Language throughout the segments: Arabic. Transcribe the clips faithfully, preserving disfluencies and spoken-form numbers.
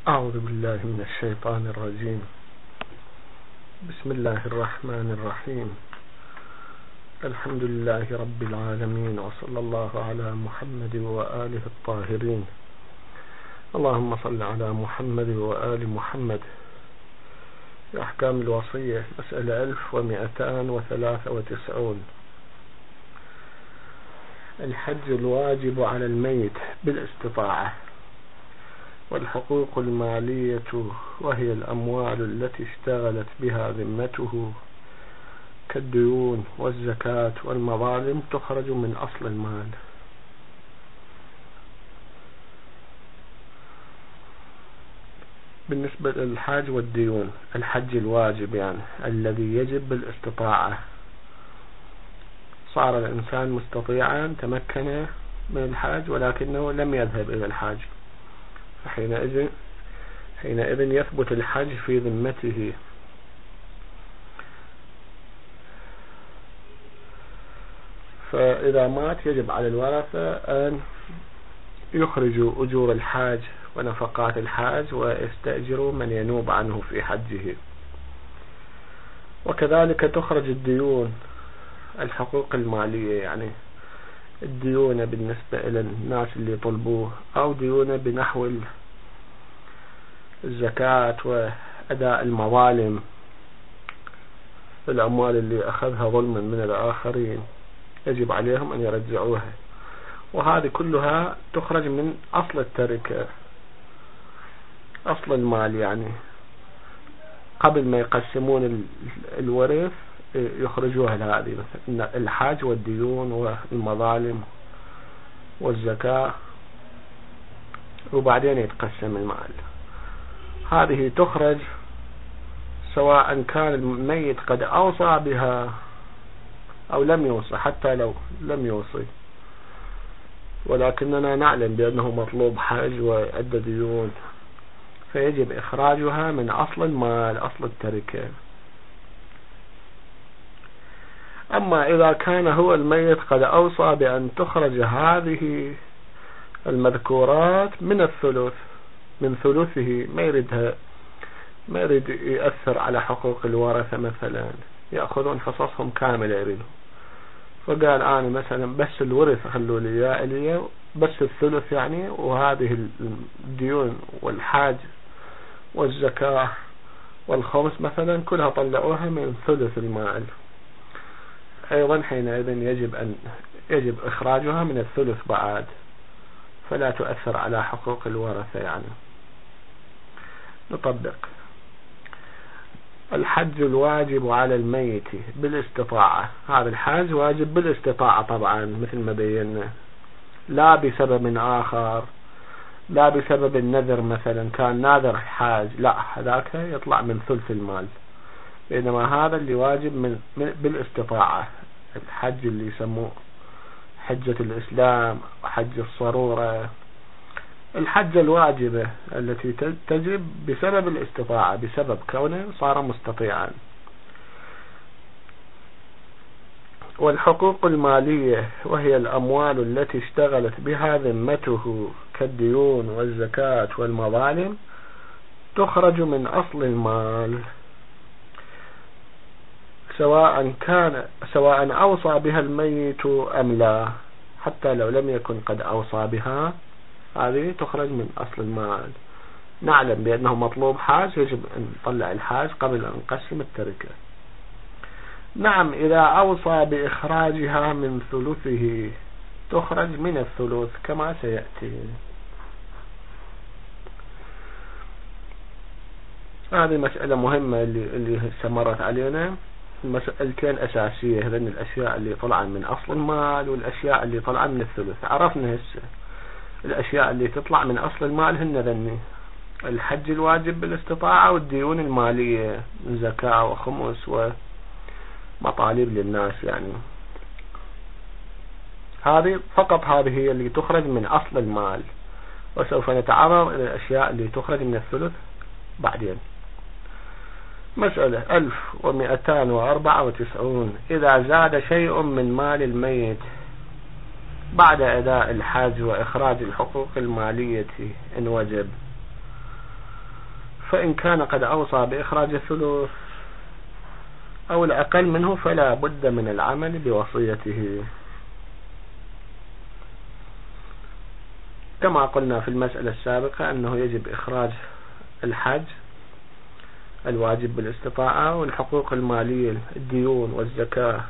أعوذ بالله من الشيطان الرجيم. بسم الله الرحمن الرحيم. الحمد لله رب العالمين، وصلى الله على محمد وآله الطاهرين. اللهم صل على محمد وآل محمد. في أحكام الوصية، مسألة ألف ومئتان وثلاثة وتسعون. الحج الواجب على الميت بالاستطاعة، والحقوق المالية وهي الأموال التي اشتغلت بها ذمته كالديون والزكاة والمظالم تخرج من أصل المال. بالنسبة للحاج والديون، الحج الواجب يعني الذي يجب بالاستطاعة، صار الإنسان مستطيعا تمكن من الحاج ولكنه لم يذهب إلى الحاج، فحينئذ حينئذ يثبت الحج في ذمته. فإذا مات يجب على الورثة أن يخرجوا أجور الحاج ونفقات الحاج ويستأجروا من ينوب عنه في حجه. وكذلك تخرج الديون، الحقوق المالية، يعني الديون بالنسبة إلى الناس اللي طلبوه، أو ديون بنحو الزكاة وأداء المظالم، الأموال اللي أخذها ظلما من الآخرين يجب عليهم أن يرجعوها. وهذه كلها تخرج من أصل التركة، أصل المال، يعني قبل ما يقسمون الورث يخرجوها لهذه، مثلا الحاج والديون والمظالم والزكاة، وبعدين يتقسم المال. هذه تخرج سواء كان الميت قد أوصى بها أو لم يوصي، حتى لو لم يوصي ولكننا نعلم بأنه مطلوب حج وأدى ديون، فيجب إخراجها من أصل المال، أصل التركة. أما إذا كان هو الميت قد أوصى بأن تخرج هذه المذكورات من الثلث، من ثلثه، ما يريدها، ما يريد يأثر على حقوق الورثة، مثلا يأخذون حصصهم كاملة يريدهم، فقال أنا مثلا بس الورث خلوا لي إلي بس الثلث يعني، وهذه الديون والحاج والزكاة والخمس مثلا كلها طلعوها من ثلث المال. أيضا حينئذ يجب أن يجب إخراجها من الثلث بعد، فلا تؤثر على حقوق الورثة. يعني نطبق الحج الواجب على الميت بالاستطاعة. هذا الحج واجب بالاستطاعة طبعا مثل ما بينا، لا بسبب آخر، لا بسبب النذر، مثلا كان ناذر حاج، لا هذاك يطلع من ثلث المال، بينما هذا اللي واجب من بالاستطاعة. الحج اللي يسموه حجة الإسلام وحج الصرورة، الحجة الواجبة التي تجب بسبب الاستطاعة، بسبب كونه صار مستطيعا. والحقوق المالية وهي الأموال التي اشتغلت بها ذمته كالديون والزكاة والمظالم تخرج من أصل المال، سواء كان سواء أوصى بها الميت أم لا، حتى لو لم يكن قد أوصى بها، هذه تخرج من أصل المال. نعلم بأنه مطلوب حاج، يجب أن نطلع الحاج قبل أن نقسم التركة. نعم، إذا أوصى بإخراجها من ثلثه تخرج من الثلث كما سيأتي. هذه مسألة مهمة اللي اللي استمرت علينا. مسألتين أساسية، هذين الأشياء اللي طلعا من أصل المال والأشياء اللي طلعا من الثلث. عرفنا هسه الأشياء اللي تطلع من أصل المال هن ذني: الحج الواجب بالاستطاعة، والديون المالية من زكاة وخمس ومطالب للناس. يعني هذه فقط، هذه هي اللي تخرج من أصل المال، وسوف نتعرض إلى الأشياء اللي تخرج من الثلث بعدين. مسألة ألف ومئتان وأربعة وتسعون. إذا زاد شيء من مال الميت بعد أداء الحج وإخراج الحقوق المالية إن وجب، فإن كان قد أوصى بإخراج الثلث أو الأقل منه فلا بد من العمل بوصيته، كما قلنا في المسألة السابقة أنه يجب إخراج الحج الواجب بالاستطاعة والحقوق المالية الديون والزكاة.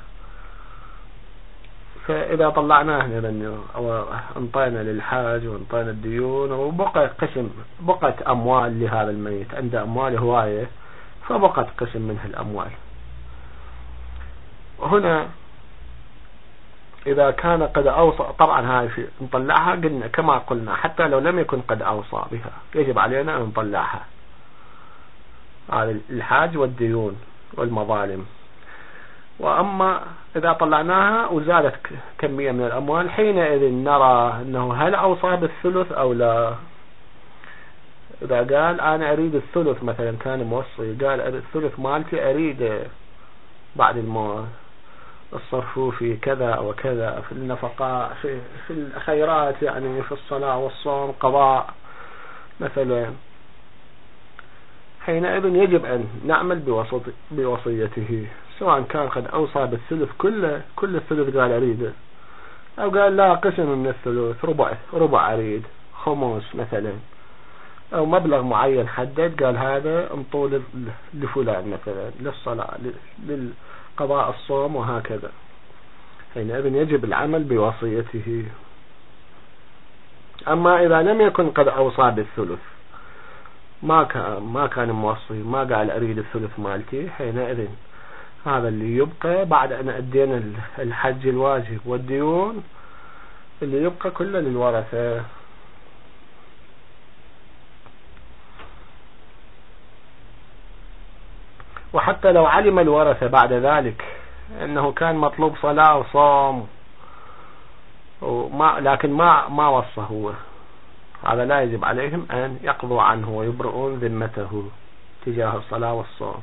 فإذا طلعناه أو انطينا للحاج وانطينا الديون وبقى قسم بقت أموال لهذا الميت، عنده أموال هواية فبقت قسم منها الأموال. وهنا إذا كان قد أوصى، طبعا هاي في نطلعها قلنا كما قلنا حتى لو لم يكن قد أوصى بها يجب علينا أن نطلعها، هذا الحاج والديون والمظالم. وأما إذا طلعناها وزادت كمية من الأموال حينئذ نرى أنه هل أوصى بالثلث أو لا. إذا قال أنا أريد الثلث مثلا، كان موصي قال الثلث مالتي أريد بعد الموت الصرف في كذا وكذا، في النفقات، في, في الخيرات، يعني في الصلاة والصوم، قضاء مثلا، حينئذ يجب أن نعمل بوصيته، سواء كان قد أوصى بالثلث كله، كل الثلث قال أريده، أو قال لا قسم من الثلث، ربع ربع أريد، خمس مثلا، أو مبلغ معين حدد قال هذا انطول لفلان مثلا للصلاة للقضاء الصوم وهكذا، حينئذ يجب العمل بوصيته. أما إذا لم يكن قد أوصى بالثلث، ما كان ما كان موصي، ما قال أريد الثلث مالتي، حينئذ هذا اللي يبقى بعد أن أدينا الحج الواجب والديون اللي يبقى كله للورثة. وحتى لو علم الورثة بعد ذلك أنه كان مطلوب صلاة وصوم وما لكن ما ما وصى هو، هذا لا يجب عليهم أن يقضوا عنه ويبرئون ذمته تجاه الصلاة والصوم،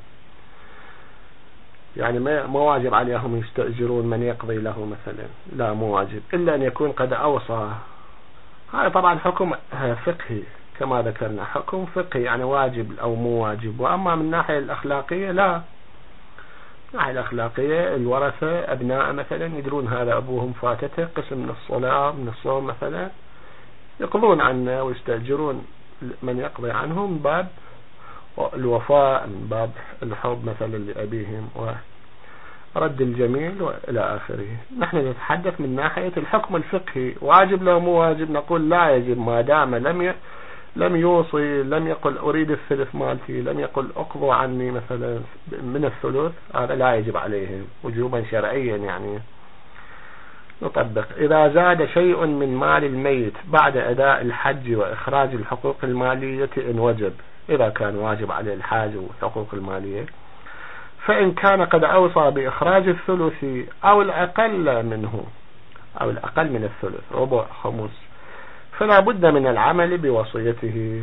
يعني ما ما واجب عليهم يستأجرون من يقضي له مثلا، لا مو واجب إلا أن يكون قد أوصى. هذا طبعا حكم فقهي كما ذكرنا، حكم فقهي يعني واجب أو مو واجب. وأما من الناحية الأخلاقية لا، من الناحية الأخلاقية الورثة أبناء مثلا يدرون هذا أبوهم فاتته قسم من الصلاة من الصوم مثلا، يقضون عنه ويستأجرون من يقضي عنهم من باب الوفاء، من باب الحب مثلا لأبيهم ورد الجميل وإلى آخره. نحن نتحدث من ناحية الحكم الفقهي، واجب لو مو واجب نقول لا يجب، ما دام لم ي... لم يوصي، لم يقل أريد الثلث مالتي، لم يقل أقضوا عني مثلا من الثلث، هذا لا يجب عليهم وجوبا شرعيا يعني نطبق. إذا زاد شيء من مال الميت بعد أداء الحج وإخراج الحقوق المالية إن وجب، إذا كان واجب عليه الحاج والحقوق المالية، فإن كان قد أوصى بإخراج الثلث أو الأقل منه أو الأقل من الثلث ربع خمس، فلا بد من العمل بوصيته.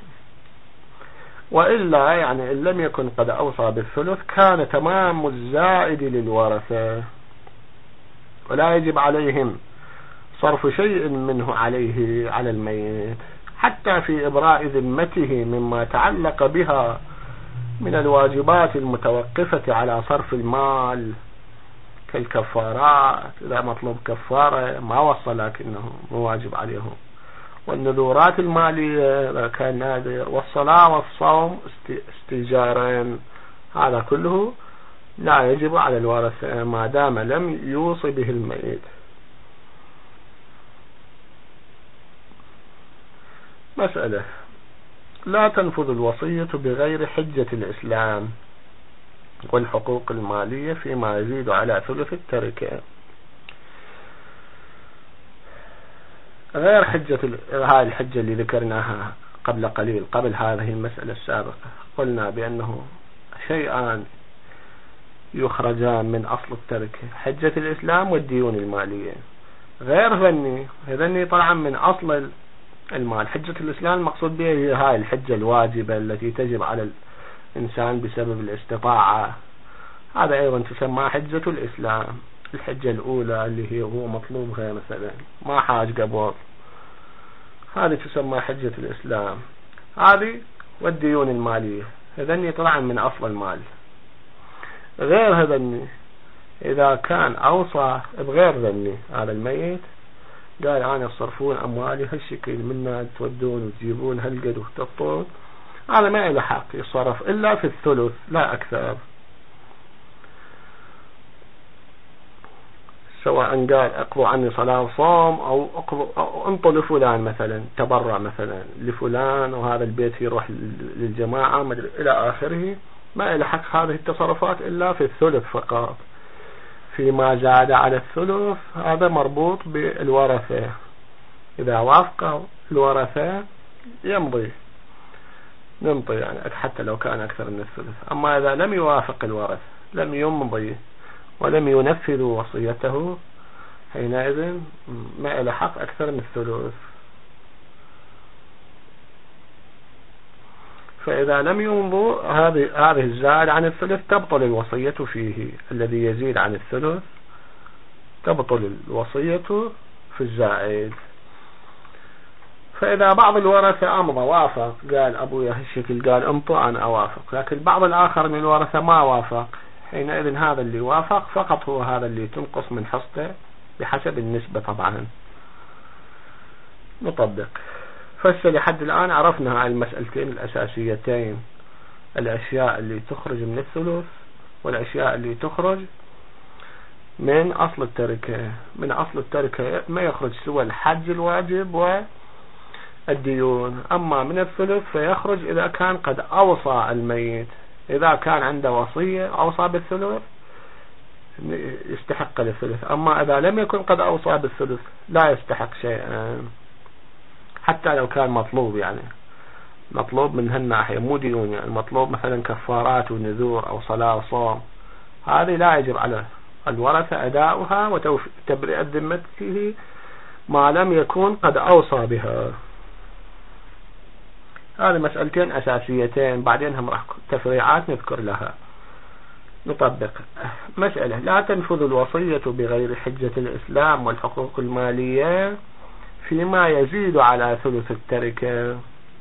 وإلا يعني إن لم يكن قد أوصى بالثلث كان تمام الزائد للورثة، ولا يجب عليهم صرف شيء منه عليه على الميت، حتى في إبراء ذمته مما تعلق بها من الواجبات المتوقفة على صرف المال كالكفارات، إذا مطلوب كفارة ما وصى لكنه مواجب عليهم، والنذورات المالية إذا كان ناذر، والصلاة والصوم استيجارا، هذا كله لا يجب على الورثة ما دام لم يوصي به الميت. مسألة: لا تنفذ الوصية بغير حجة الإسلام والحقوق المالية فيما يزيد على ثلث التركة. غير حجة هذه الحجة اللي ذكرناها قبل قليل قبل هذه المسألة السابقة، قلنا بأنه شيئان يخرجان من أصل التركة: حجة الإسلام والديون المالية. غير ذني ذني طبعا من أصل المال. حجة الإسلام المقصود بها هي هاي الحجة الواجبة التي تجب على الإنسان بسبب الاستطاعة، هذا أيضا تسمى حجة الإسلام. الحجة الأولى اللي هي هو مطلوبها مثلا ما حاج قبض، هذه تسمى حجة الإسلام. هذه والديون المالية، هذن يطلعن من أصل المال. غير هذن إذا كان أوصى بغير ذني هذا الميت، قال أنا تصرفون أموالي هالشكل منا تودون وتجيبون هالقد وتقطون، هذا ما له حق يصرف إلا في الثلث لا أكثر. سواء قال اقضوا عني صلاة وصوم أو اقضوا أو انطوا لفلان مثلا، تبرع مثلا لفلان وهذا البيت يروح للجماعة إلى آخره، ما له حق هذه التصرفات إلا في الثلث فقط. فيما زاد على الثلث هذا مربوط بالورثة، إذا وافق الورثة يمضي نمضي يعني حتى لو كان أكثر من الثلث. أما إذا لم يوافق الورث لم يمضي ولم ينفذ وصيته، حينئذ ما له حق أكثر من الثلث. فإذا لم يمضوا هذه هذه الزائد عن الثلث تبطل الوصية فيه، الذي يزيد عن الثلث تبطل الوصية في الزائد. فإذا بعض الورثة أمضى وافق، قال أبويا هالشكل، قال انطوا أنا أوافق، لكن بعض الآخر من الورثة ما وافق، حينئذ هذا اللي وافق فقط هو هذا اللي تنقص من حصته بحسب النسبة طبعا. نطبق. فهسه لحد الآن عرفنا هاي المسألتين الأساسيتين، الأشياء اللي تخرج من الثلث والأشياء اللي تخرج من أصل التركة. من أصل التركة ما يخرج سوى الحج الواجب والديون، أما من الثلث فيخرج إذا كان قد أوصى الميت، إذا كان عنده وصية أوصى بالثلث يستحق الثلث، أما إذا لم يكن قد أوصى بالثلث لا يستحق شيئا، حتى لو كان مطلوب، يعني مطلوب من هالناحية مو ديون، يعني مطلوب مثلا كفارات ونذور أو صلاة وصوم، هذه لا يجب على الورثة أداؤها وتبرئة ذمته ما لم يكن قد أوصى بها. هذه مسألتين أساسيتين، بعدين هم راح تفريعات نذكر لها. نطبق. مسألة: لا تنفذ الوصية بغير حجة الإسلام والحقوق المالية فيما يزيد على ثلث التركة.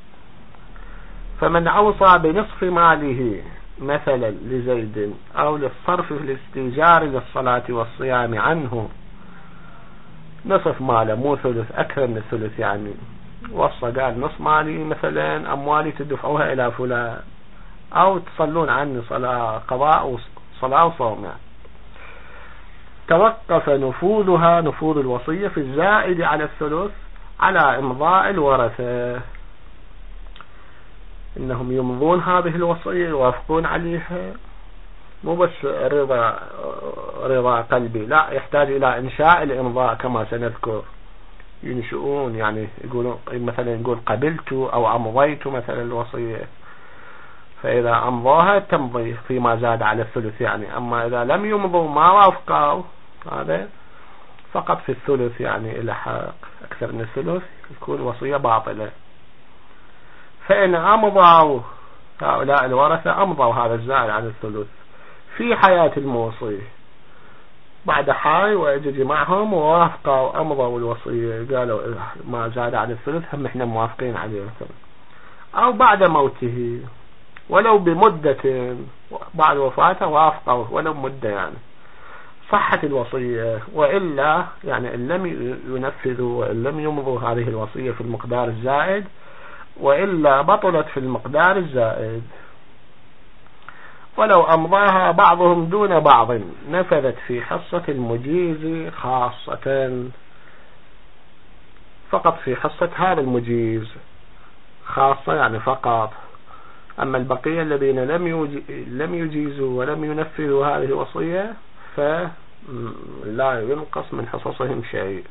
فمن أوصى بنصف ماله مثلا لزيد أو للصرف في الاستيجار للصلاة والصيام عنه، نصف ماله مو ثلث، أكثر من الثلث، يعني وصى قال نصف مالي مثلا أموالي تدفعوها إلى فلان أو تصلون عني صلاة قضاء وصلاة وصوم، يعني توقف نفوذها نفوذ الوصية في الزائد على الثلث على إمضاء الورثة، إنهم يمضون هذه الوصية يوافقون عليها، مو بس رضا رضا قلبي، لا يحتاج إلى إنشاء الإمضاء كما سنذكر، ينشؤون يعني يقولون مثلا يقول قبلت أو أمضيت مثلا الوصية، فإذا أمضاها تمضي فيما زاد على الثلث يعني. أما إذا لم يمضوا ما وافقوا هذا فقط في الثلث، يعني إلى حق أكثر من الثلث يكون وصية باطلة. فإن أمضوا هؤلاء الورثة أمضوا هذا الزائد عن الثلث في حياة الموصي، بعد حي ويجي معهم ووافقوا أمضوا الوصية قالوا ما زاد عن الثلث هم احنا موافقين عليه مثلا، أو بعد موته ولو بمدة بعد وفاته وافقوا ولو مدة، يعني صحت الوصية. وإلا يعني إن لم ينفذوا وإن لم يمضوا هذه الوصية في المقدار الزائد، وإلا بطلت في المقدار الزائد. ولو أمضاها بعضهم دون بعض نفذت في حصة المجيز خاصة، فقط في حصة هذا المجيز خاصة يعني فقط. أما البقية الذين لم لم يجيزوا ولم ينفذوا هذه الوصية فلا ينقص من حصصهم شيء.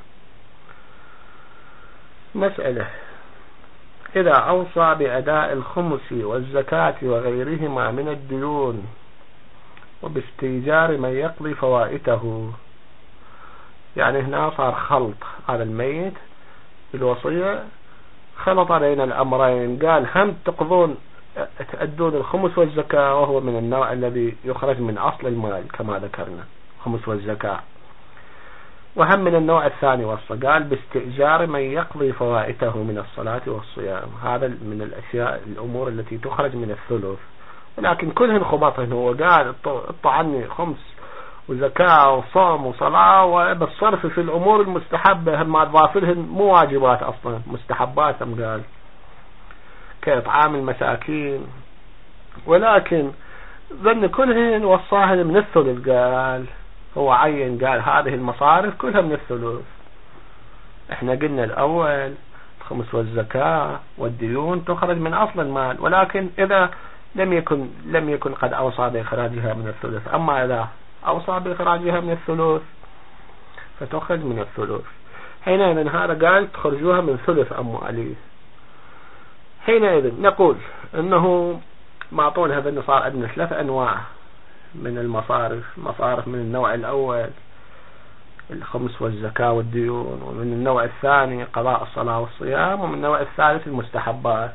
مسألة: إذا أوصى بأداء الخمس والزكاة وغيرهما من الديون وباستيجار من يقضي فوائته، يعني هنا صار خلط هذا الميت بالوصية، خلط بين الأمرين، قال هم تقضون تأدون الخمس والزكاة وهو من النوع الذي يخرج من أصل المال كما ذكرنا، خمس والزكاة، وهم من النوع الثاني وصى قال باستئجار من يقضي فوائته من الصلاة والصيام. هذا من الأشياء الأمور التي تخرج من الثلث، ولكن كلهن خبطهن. هو قال اطعني خمس وزكاة وصوم وصلاة وبالصرف في الأمور المستحبة، هم ما ضافلهن مو واجبات أصلا، مستحبات هم قال كإطعام المساكين، ولكن ظن كلهن وصاهن من الثلث. قال هو عين قال هذه المصارف كلها من الثلث. احنا قلنا الأول الخمس والزكاة والديون تخرج من أصل المال، ولكن إذا لم يكن لم يكن قد أوصى بإخراجها من الثلث. أما إذا أوصى بإخراجها من الثلث فتخرج من الثلث. حينئذ هذا قال تخرجوها من ثلث أموالي. حينئذ نقول إنه معطون هذا النصار عندنا ثلاث أنواع من المصارف. مصارف من النوع الأول الخمس والزكاة والديون، ومن النوع الثاني قضاء الصلاة والصيام، ومن النوع الثالث المستحبات.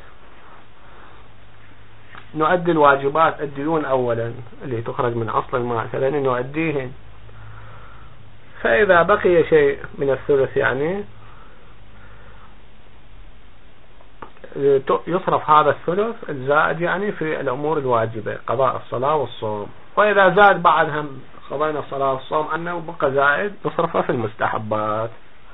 نؤدي الواجبات الديون أولا اللي تخرج من أصل المال، ثانيا نؤديهن. فإذا بقي شيء من الثلث يعني يصرف هذا الثلث الزائد يعني في الأمور الواجبة قضاء الصلاة والصوم. وإذا زاد بعدها قضينا الصلاة والصوم أنه وبقى زائد نصرفه في المستحبات.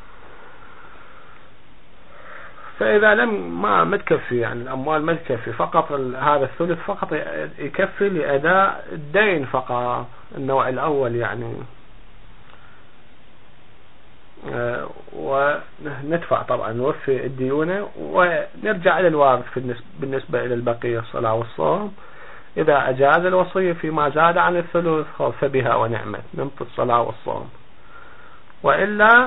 فإذا لم ما متكفي يعني الأموال ما تكفي، فقط هذا الثلث فقط يكفي لأداء الدين فقط النوع الأول يعني، وندفع طبعا نوفي الديونة ونرجع إلى الوارث بالنسبة إلى البقية الصلاة والصوم. إذا أجاز الوصية فيما زاد عن الثلث فبها ونعمت نمت الصلاة والصوم، وإلا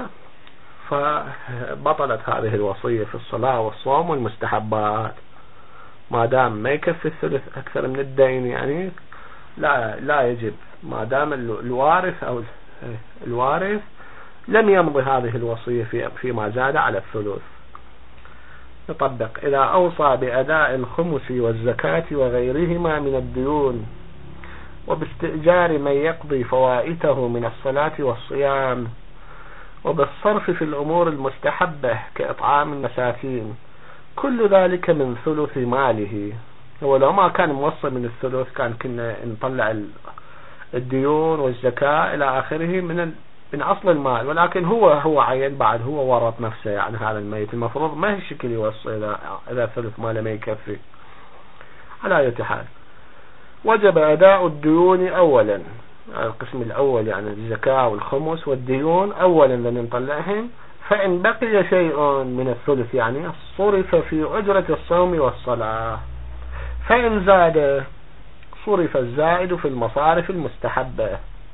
فبطلت هذه الوصية في الصلاة والصوم والمستحبات. ما دام ما يكفي الثلث أكثر من الدين يعني لا لا يجب، ما دام الوارث أو الوارث لم يمضي هذه الوصية في فيما زاد على الثلث. نطبق إذا أوصى بأداء الخمس والزكاة وغيرهما من الديون وباستئجار من يقضي فوائته من الصلاة والصيام وبالصرف في الأمور المستحبة كإطعام المساكين، كل ذلك من ثلث ماله. هو لو ما كان موصى من الثلث كان كنا نطلع الديون والزكاة إلى آخره من من أصل المال، ولكن هو هو عين بعد هو ورط نفسه يعني هذا الميت المفروض ما هي الشكل يوصي إذا إذا ثلث ماله ما يكفي. على أي حال وجب أداء الديون أولا، القسم الأول يعني الزكاة والخمس والديون أولا لن نطلعهم. فإن بقي شيء من الثلث يعني صرف في أجرة الصوم والصلاة، فإن زاد صرف الزائد في المصارف المستحبة.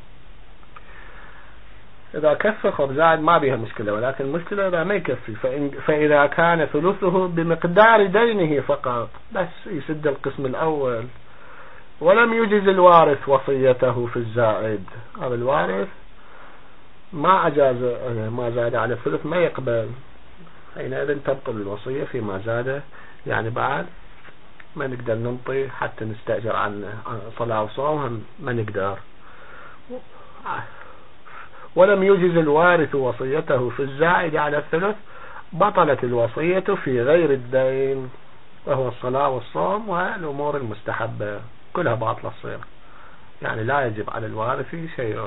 إذا كفى خب زائد ما بها مشكلة، ولكن المشكلة إذا ما يكفي. فإن فإذا كان ثلثه بمقدار دينه فقط بس يسد القسم الأول، ولم يجز الوارث وصيته في الزائد، هذا الوارث ما أجاز ما زاد على الثلث ما يقبل، حينئذ تبطل الوصية فيما زاد يعني بعد ما نقدر ننطي حتى نستأجر عن صلاة وصوم ما نقدر. ولم يجز الوارث وصيته في الزائد على الثلث بطلت الوصية في غير الدين وهو الصلاة والصوم والأمور المستحبة كلها باطلة الصير، يعني لا يجب على الوارث شيء.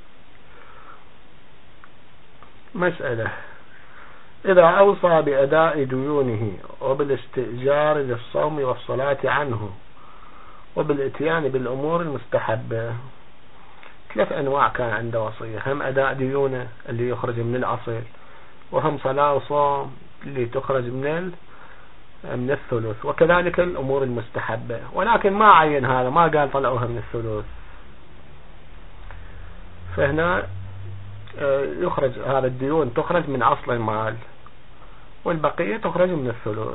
مسألة إذا أوصى بأداء ديونه وبالاستئجار للصوم والصلاة عنه وبالاتيان بالأمور المستحبة، ثلاث أنواع كان عنده وصية، هم أداء ديونه اللي يخرج من الأصل، وهم صلاة وصوم اللي تخرج من من الثلث، وكذلك الأمور المستحبة، ولكن ما عين هذا، ما قال طلعوها من الثلث. فهنا يخرج هذا الديون تخرج من أصل المال والبقية تخرج من الثلث.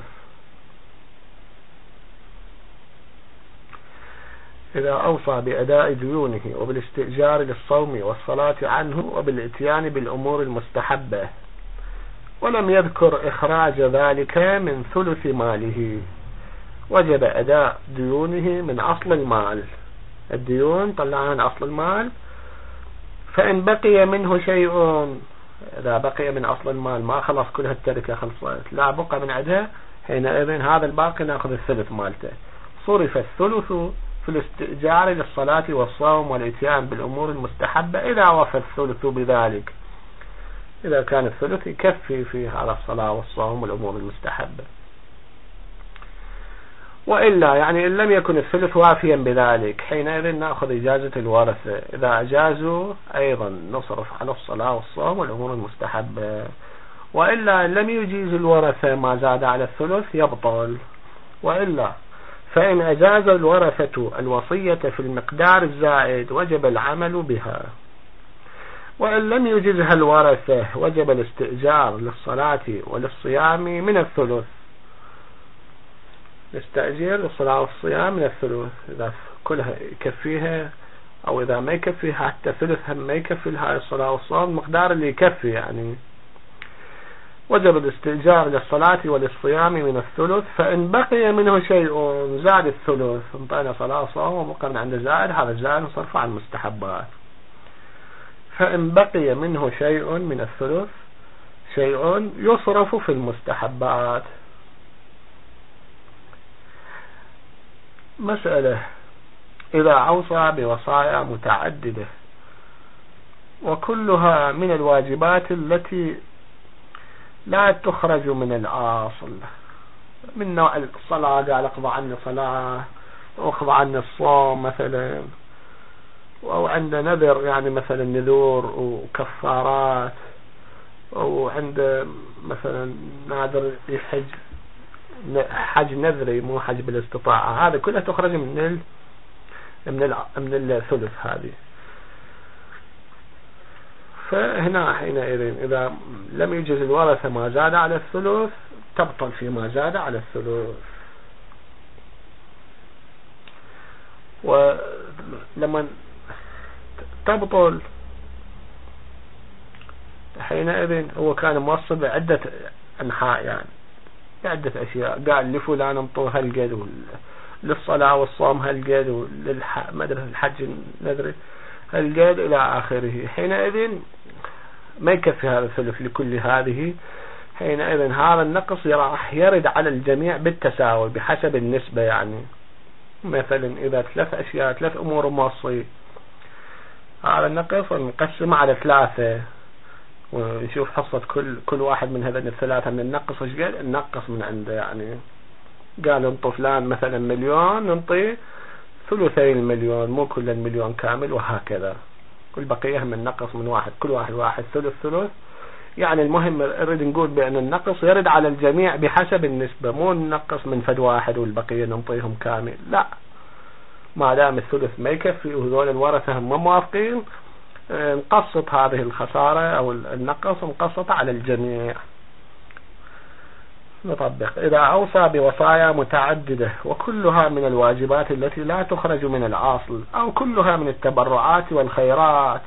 إذا أوصى بأداء ديونه وبالاستئجار للصوم والصلاة عنه وبالاتيان بالأمور المستحبة ولم يذكر إخراج ذلك من ثلث ماله، وجب أداء ديونه من أصل المال. الديون طلعها من أصل المال، فإن بقي منه شيء إذا بقي من أصل المال ما خلص كلها التركة خلصت، لا بقى من عندها، حينئذ هذا الباقي نأخذ الثلث مالته. صرف الثلث في الاستئجار للصلاة والصوم والإتيان بالأمور المستحبة إذا وفى الثلث بذلك، إذا كان الثلث يكفي في هذا الصلاة والصوم والأمور المستحبة. وإلا يعني إن لم يكن الثلث وافيا بذلك، حينئذ نأخذ إجازة الورثة، إذا أجازوا أيضا نصرف على الصلاة والصوم والأمور المستحبة. وإلا إن لم يجيز الورثة ما زاد على الثلث يبطل. وإلا فإن أجاز الورثة الوصية في المقدار الزائد وجب العمل بها، وإن لم يجزها الورثة وجب الاستئجار للصلاة وللصيام من الثلث، نستأجر للصلاة والصيام من الثلث إذا كلها يكفيها، أو إذا ما يكفيها حتى ثلثها ما يكفي لها الصلاة والصوم المقدار اللي يكفي، يعني وجب الاستئجار للصلاة وللصيام من الثلث. فإن بقي منه شيء زاد الثلث، انطينا صلاة وصوم وبقى من عند زائد، هذا الزائد نصرف عن المستحبات. فإن بقي منه شيء من الثلث شيء يصرف في المستحبات. مسألة: إذا أوصى بوصايا متعددة وكلها من الواجبات التي لا تخرج من الأصل، من نوع الصلاة، قال اقضى عني صلاة، واقضى عني الصوم مثلا، أو عند نذر يعني مثلا نذور وكفارات، أو عند مثلا نادر يحج حج نذري مو حج بالاستطاعة، هذا كلها تخرج من ال من ال من الثلث هذه. فهنا حينئذ إذا لم يجز الورثة ما زاد على الثلث تبطل فيما زاد على الثلث. ولما تبطل حينئذ هو كان موصل بعدة أنحاء، يعني بعدة أشياء، قال لفلان انطوه هالقد، للصلاة والصوم هالقد، وللمدرسة الحج نذري هالقد إلى آخره. حينئذ ما يكفي هذا الثلث لكل هذه، حينئذ هذا النقص راح يرد على الجميع بالتساوي بحسب النسبة. يعني مثلا إذا ثلاث أشياء ثلاث أمور موصي، هذا النقص نقسم على ثلاثة ونشوف حصة كل كل واحد من هذين الثلاثة من النقص ايش قال ننقص من عنده. يعني قال انطي فلان مثلا مليون، ننطي ثلثي المليون مو كل المليون كامل، وهكذا كل بقية من نقص من واحد، كل واحد واحد ثلث ثلث. يعني المهم نريد نقول بأن النقص يرد على الجميع بحسب النسبة، مو ننقص من فد واحد والبقية ننطيهم كامل، لا، ما دام الثلث ما يكفي وهذول الورثة هم موافقين نقسط هذه الخسارة أو النقص نقسط على الجميع. نطبق: إذا أوصى بوصايا متعددة وكلها من الواجبات التي لا تخرج من الأصل، أو كلها من التبرعات والخيرات،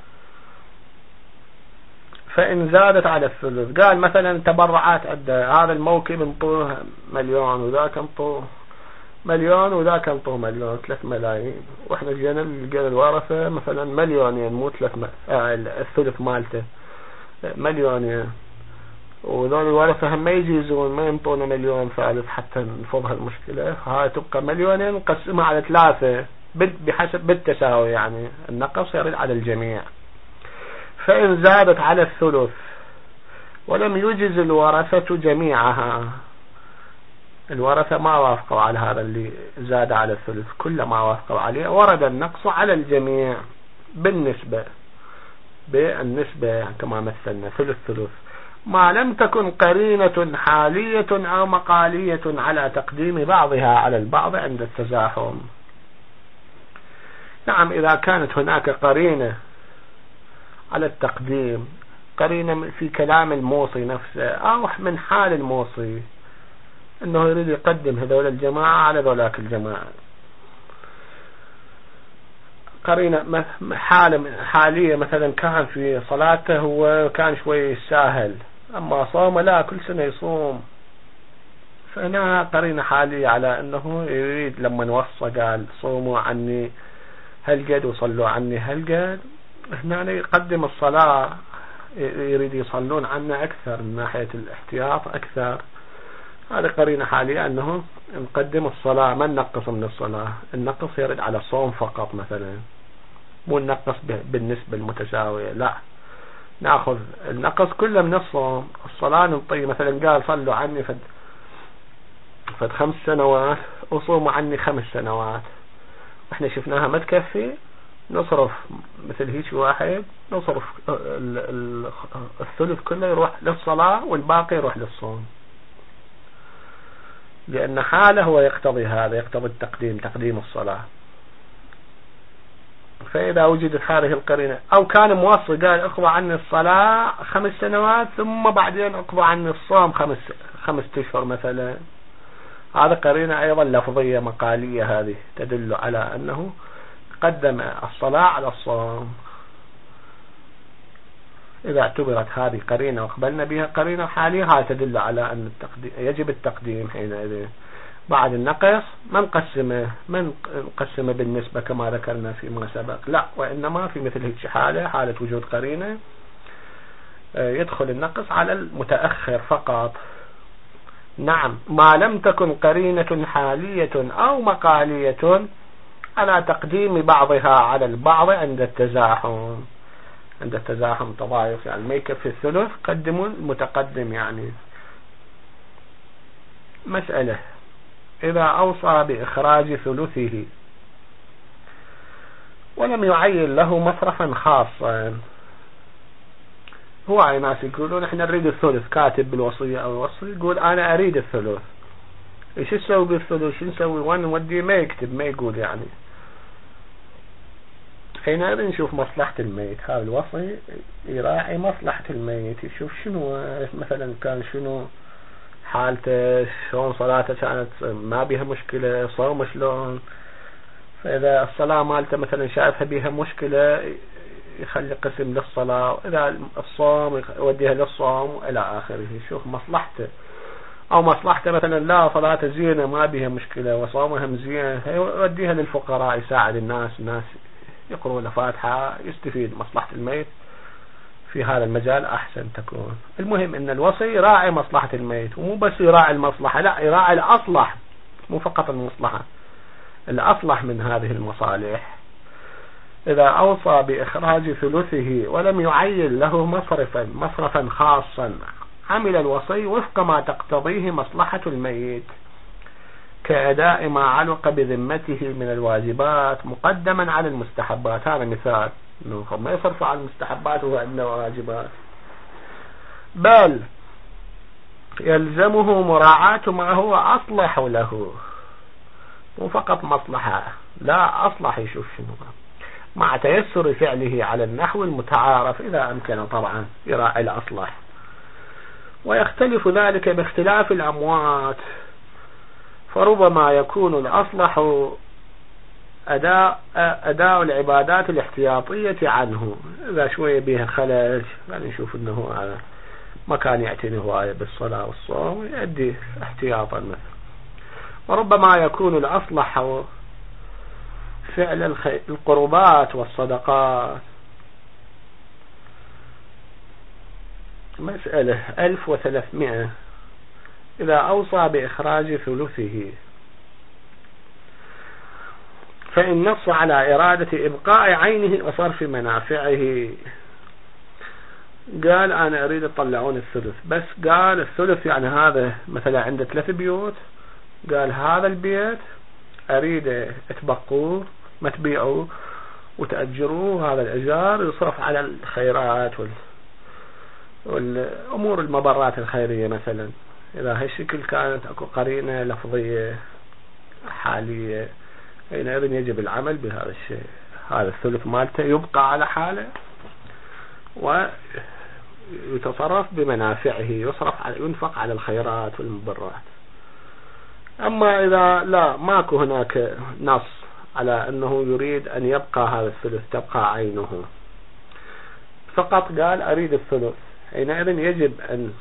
فإن زادت على الثلث، قال مثلا تبرعات أدى هذا الموكب انطوه مليون وذاك انطوه مليون وذاك انطوه مليون، ثلاث ملايين، واحنا جينا لقينا الورثة مثلا مليونين مو ثلاث م... آه الثلث مالته مليونين، وذول الورثة هم ما يجيزون ما ينطونا مليون ثالث حتى نفضها المشكلة، هاي تبقى مليونين نقسمها على ثلاثة بحسب بالتساوي، يعني النقص يرد على الجميع. فإن زادت على الثلث ولم يجز الورثة جميعها، الورثة ما وافقوا على هذا اللي زاد على الثلث، كل ما وافقوا عليه ورد النقص على الجميع بالنسبة بالنسبة كما مثلنا ثلث ثلث، ما لم تكن قرينة حالية أو مقالية على تقديم بعضها على البعض عند التزاحم. نعم، إذا كانت هناك قرينة على التقديم، قرينة في كلام الموصي نفسه أو من حال الموصي أنه يريد يقدم هذول الجماعة على ذولاك الجماعة، قرينة حالية مثلا كان في صلاته هو كان شوي ساهل، أما صوم لا كل سنة يصوم، فهنا قرينة حالية على أنه يريد لما نوصى قال صوموا عني هالقد وصلوا عني هالقد، هنا يقدم الصلاة يريد يصلون عنه أكثر من ناحية الاحتياط أكثر. هذه قرينة حالية أنه نقدم الصلاة، ما ننقص من الصلاة. النقص يرد على الصوم فقط مثلا، مو ننقص بالنسبة المتساوية، لا، نأخذ النقص كله من الصوم. الصلاة ننطي مثلا قال صلوا عني فد, فد خمس سنوات وصوموا عني خمس سنوات، احنا شفناها ما تكفي، نصرف مثل هيك واحد، نصرف الثلث كله يروح للصلاة والباقي يروح للصوم، لأن حاله هو يقتضي هذا، يقتضي التقديم، تقديم الصلاة. فإذا وجدت هذه القرينة، أو كان موصي قال اقضى عني الصلاة خمس سنوات ثم بعدين اقضى عني الصوم خمس خمس أشهر مثلا، هذا قرينة أيضا لفظية مقالية، هذه تدل على أنه قدم الصلاة على الصوم. إذا اعتبرت هذه قرينة وقبلنا بها قرينة حالية، هذا تدل على أن التقديم يجب التقديم حينئذ. بعد النقص ما نقسمه ما نقسمه بالنسبة كما ذكرنا فيما سبق، لا، وإنما في مثل هذه الحالة، حالة وجود قرينة، يدخل النقص على المتأخر فقط. نعم، ما لم تكن قرينة حالية أو مقالية على تقديم بعضها على البعض عند التزاحم. عند التزاحم تضايق، يعني ما يكفي الثلث قدموا المتقدم. يعني مسألة إذا أوصى بإخراج ثلثه ولم يعين له مصرفا خاصا، هو أي ناس يقولون احنا نريد الثلث، كاتب بالوصية أو الوصي يقول أنا أريد الثلث، إيش نسوي بالثلث، شو نسوي، وين نوديه، ما يكتب، ما يقول. يعني حينئذ نشوف مصلحة الميت، هذا الوصي يراعي مصلحة الميت، يشوف شنو مثلا كان شنو حالته، شلون صلاته كانت ما بيها مشكلة، صوم شلون. فإذا الصلاة مالته مثلا شايفها بيها مشكلة يخلي قسم للصلاة، إذا الصوم يوديها للصوم إلى آخره، يشوف مصلحته. أو مصلحته مثلا لا، صلاته زينة ما بيها مشكلة وصومها مزين، يوديها للفقراء، يساعد الناس، الناس يقرؤون الفاتحة، يستفيد مصلحة الميت في هذا المجال أحسن تكون. المهم أن الوصي يراعي مصلحة الميت، ومو بس يراعي المصلحة، لا، يراعي الأصلح، مو فقط المصلحة، الأصلح من هذه المصالح. إذا أوصى بإخراج ثلثه ولم يعين له مصرفا مصرفا خاصا، عمل الوصي وفق ما تقتضيه مصلحة الميت، كأداء ما علق بذمته من الواجبات مقدما على المستحبات. هذا مثال، ما يصرف على المستحبات وهو عندنا واجبات، بل يلزمه مراعاة ما هو أصلح له، مو فقط مصلحة، لا، أصلح، يشوف شنو مع تيسر فعله على النحو المتعارف إذا أمكن، طبعا يراعي الأصلح. ويختلف ذلك باختلاف الأموات، فربما يكون الأصلح أداء, أداء العبادات الاحتياطية عنه، إذا شوية بها خلل يعني نشوف أنه على مكان يعتني هواية بالصلاة والصوم يؤدي احتياطا مثلا. وربما يكون الأصلح فعل القربات والصدقات. مسألة ألف وثلاثمائة، إذا أوصى بإخراج ثلثه فإن نص على إرادة إبقاء عينه وصرف منافعه، قال أنا أريد أطلعون الثلث، بس قال الثلث يعني هذا مثلا عنده ثلاث بيوت، قال هذا البيت أريد تبقوه ما تبيعوه وتأجروه، هذا الإيجار يصرف على الخيرات وال... والأمور المبرات الخيرية مثلا. إذا هالشكل كانت أكو قرينة لفظية حالية، حينئذ يجب العمل بهذا الشيء، هذا الثلث مالته يبقى على حاله ويتصرف بمنافعه، يصرف على ينفق على الخيرات والمبرات. أما إذا لا، ماكو هناك نص على أنه يريد أن يبقى هذا الثلث، تبقى عينه، فقط قال أريد الثلث، حينئذ يجب أن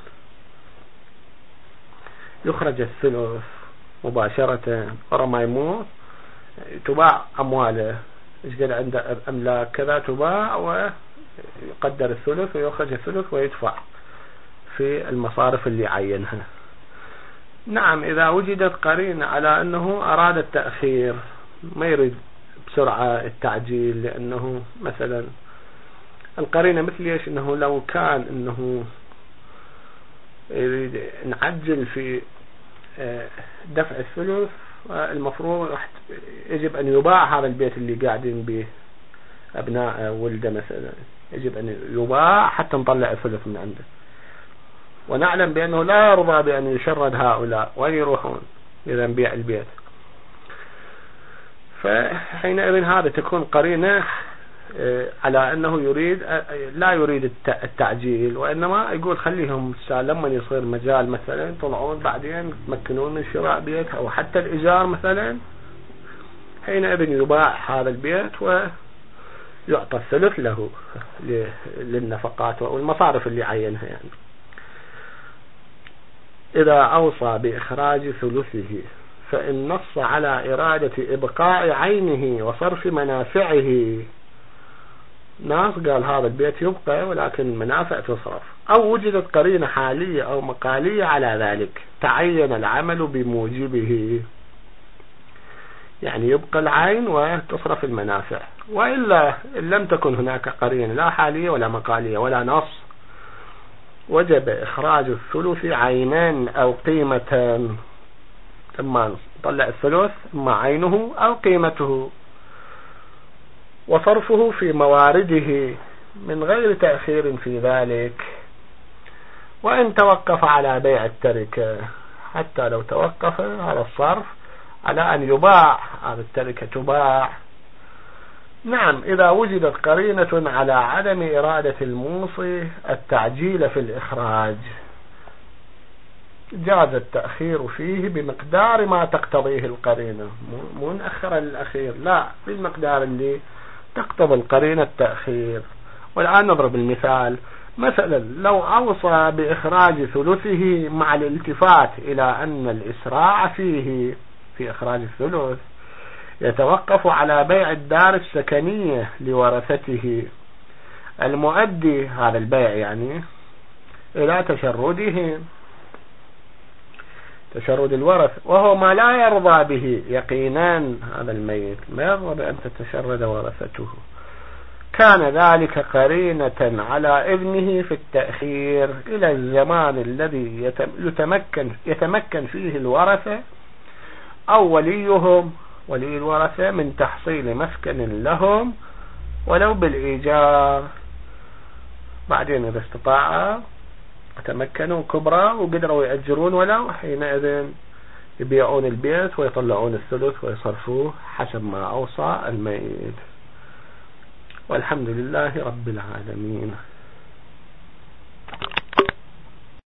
يخرج الثلث مباشرة ورا ما يموت، تباع أمواله، إيش قال عنده أملاك كذا تباع يقدر الثلث ويخرج الثلث ويدفع في المصارف اللي عينها. نعم إذا وجدت قرينة على أنه أراد التأخير، ما يريد بسرعة التعجيل، لأنه مثلا القرينة مثل إيش؟ أنه لو كان أنه يريد نعجل في دفع الثلث، المفروض يجب أن يباع هذا البيت اللي قاعدين به أبناء ولده مثلا، يجب أن يباع حتى نطلع الثلث من عنده، ونعلم بأنه لا يرضى بأن يشرد هؤلاء وين يروحون إذا نبيع البيت. فحينئذ هذا تكون قرينة على أنه يريد لا يريد التعجيل، وإنما يقول خليهم لما يصير مجال مثلا يطلعون بعدين يتمكنون من شراء بيت أو حتى الإيجار مثلا، حينئذ يباع هذا البيت ويعطى الثلث له للنفقات والمصارف اللي عينها. يعني إذا أوصى بإخراج ثلثه فإن نص على إرادة إبقاء عينه وصرف منافعه، ناس قال هذا البيت يبقى ولكن المنافع تصرف، أو وجدت قرينة حالية أو مقالية على ذلك تعين العمل بموجبه، يعني يبقى العين وتصرف المنافع. وإلا إن لم تكن هناك قرينة لا حالية ولا مقالية ولا نص، وجب إخراج الثلث عينان أو قيمة، ثم طلع الثلث إما عينه أو قيمته، وصرفه في موارده من غير تأخير في ذلك. وإن توقف على بيع التركة، حتى لو توقف على الصرف على أن يباع هذه التركة تباع. نعم إذا وجدت قرينة على عدم إرادة الموصي التعجيل في الإخراج، جاز التأخير فيه بمقدار ما تقتضيه القرينة، مو نأخر الأخير، لا، بالمقدار اللي تقتضي القرينة التأخير. والآن نضرب المثال، مثلا لو أوصى بإخراج ثلثه مع الالتفات إلى أن الإسراع فيه في إخراج الثلث يتوقف على بيع الدار السكنية لورثته المؤدي هذا البيع يعني إلى تشرده، تشرد الورث، وهو ما لا يرضى به يقينا، هذا الميت ما يرضى بأن تتشرد ورثته، كان ذلك قرينة على ابنه في التأخير إلى الزمان الذي يتمكن, يتمكن فيه الورثة أو وليهم ولي الورثة من تحصيل مسكن لهم ولو بالإيجار. بعدين إذا استطاع تمكنوا كبرى وقدروا يأجرون ولو، حينئذ يبيعون البيت ويطلعون الثلث ويصرفوه حسب ما أوصى الميت. والحمد لله رب العالمين.